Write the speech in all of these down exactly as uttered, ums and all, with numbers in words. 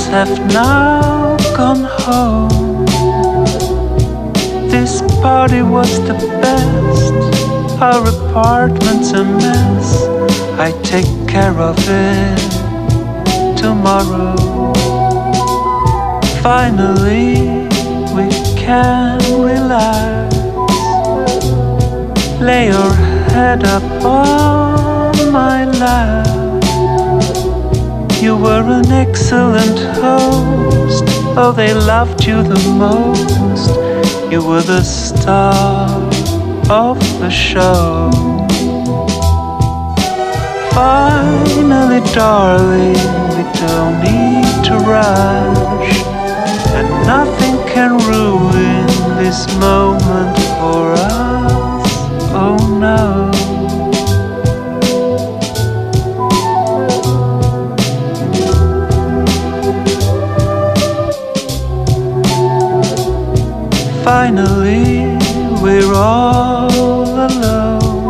have now gone home. This party was the best. Our apartment's a mess. I take care of it tomorrow. Finally, we can relax. Lay your head up on my lap. You were an excellent host. Oh, they loved you the most. You were the star of the show. Finally, darling, we don't need to rush, and nothing can ruin this moment for us. Oh no. Finally, we're all alone.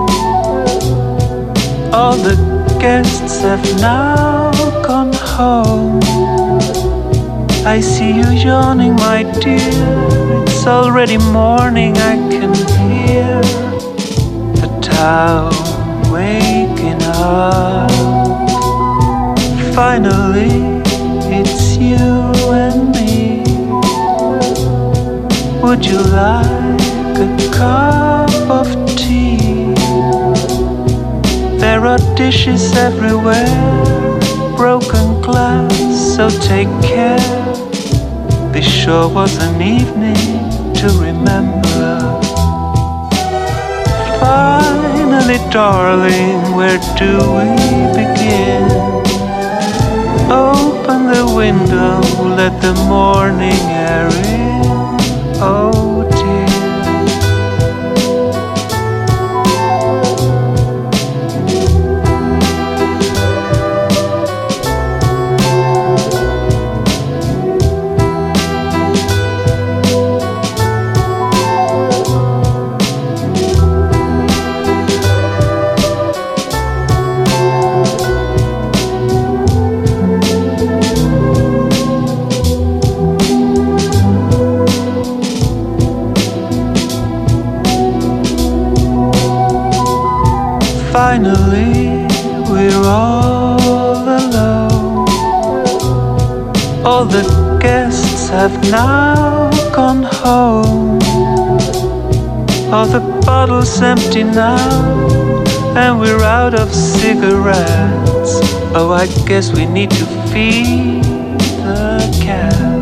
All the guests have now gone home. I see you yawning, my dear. It's already morning, I can hear the town waking up. Finally, it's you and me. Would you like a cup of tea? There are dishes everywhere, broken glass, so take care. This sure was an evening to remember. Finally, darling, where do we begin? Open the window, let the morning air in. Oh dear. Finally, we're all alone. All the guests have now gone home. All the bottles empty now, and we're out of cigarettes. Oh, I guess we need to feed the cat.